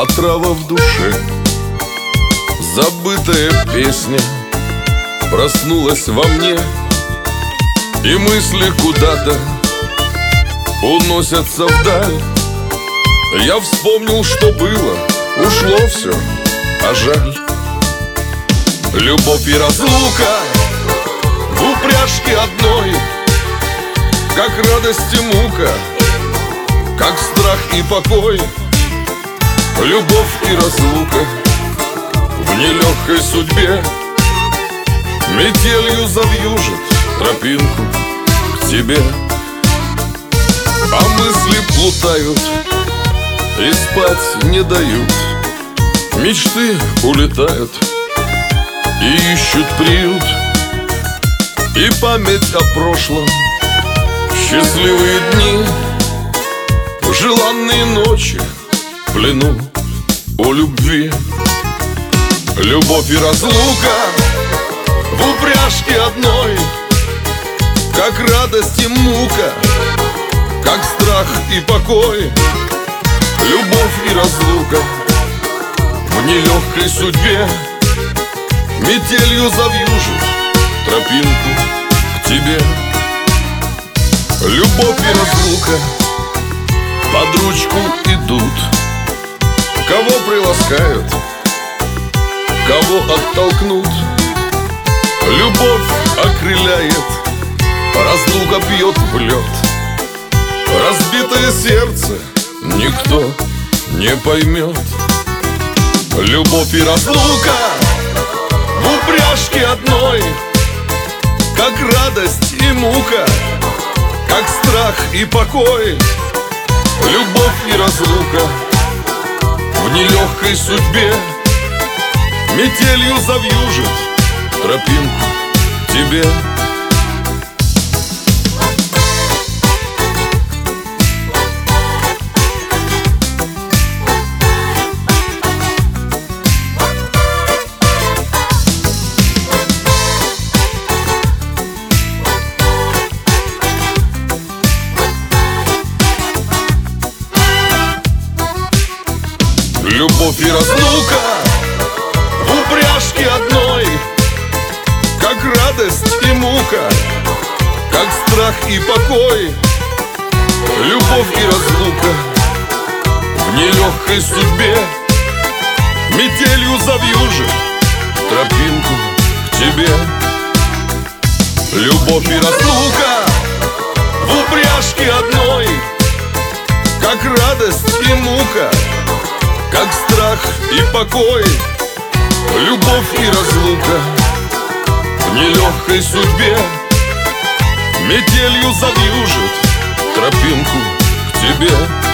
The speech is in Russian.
отрава в душе. Забытая песня проснулась во мне, и мысли куда-то уносятся вдаль. Я вспомнил, что было, ушло все, а жаль. Любовь и разлука в упряжке одной, как радость и мука, как страх и покой. Любовь и разлука в нелегкой судьбе метелью завьюжит тропинку к тебе. А мысли плутают и спать не дают, мечты улетают и ищут приют. И память о прошлом, счастливые дни, желанные ночи в плену у любви. Любовь и разлука в упряжке одной, как радость и мука, как страх и покой. Любовь и разлука в нелегкой судьбе метелью завьюжит тропинку к тебе. Любовь и разлука под ручку идут, кого приласкают, кого оттолкнут. Любовь окрыляет, разлука бьет в лед. Разбитое сердце никто не поймет. Любовь и разлука в упряжке одной, как радость и мука, как страх и покой. Любовь и разлука в нелегкой судьбе метелью завьюжит тропинку к тебе. Любовь и разлука в упряжке одной, как радость и мука, как страх и покой. Любовь и разлука в нелегкой судьбе метелью завьюжит тропинку к тебе. Любовь и разлука в упряжке одной, как радость и мука, как страх и покой. Любовь и разлука в нелегкой судьбе метелью завьюжит тропинку к тебе.